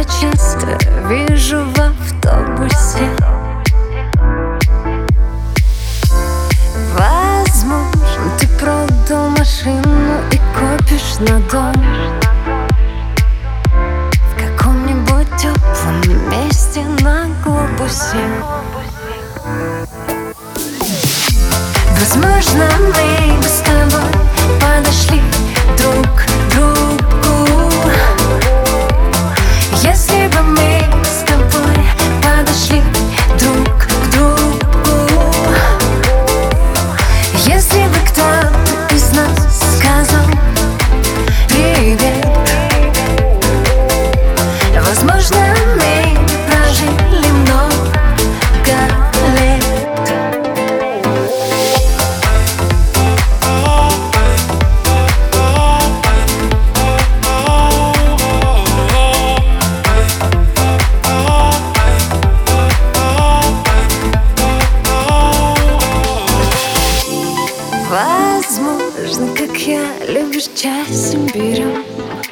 тебя часто вижу в автобусе. Возможно, ты продал машину и копишь на дом в каком-нибудь теплом месте на глобусе. Возможно, мы бы с тобой подошли друг к другу, если бы мы с тобой подошли друг к другу. Если бы кто-то из нас сказал привет, возможно, мы прожили много лет. Возможно, как я, любишь чай с имбирем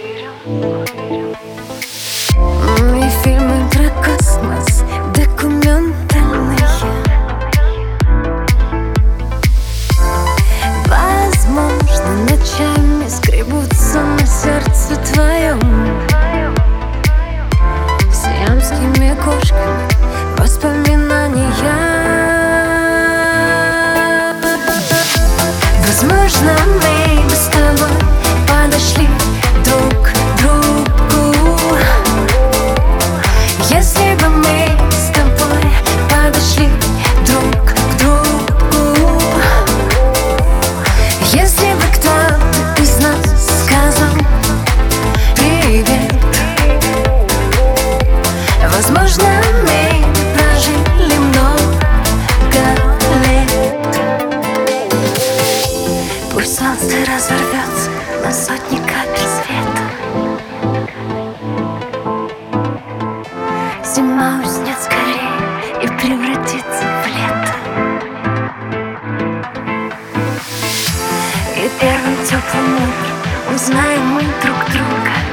и фильмы про космос документальные. Возможно, ночами скребутся на сердце твоем сиамскими кошками воспоминания. Возможно, мы бы с тобой подошли друг к другу, если бы мы с тобой подошли друг к другу. Если бы кто-то из нас сказал привет, возможно, мы прожили много лет. Пусть солнце разорвется на сотни капель света, зима уснет скорее и превратится в лето, и первым теплым утром узнаем мы друг друга.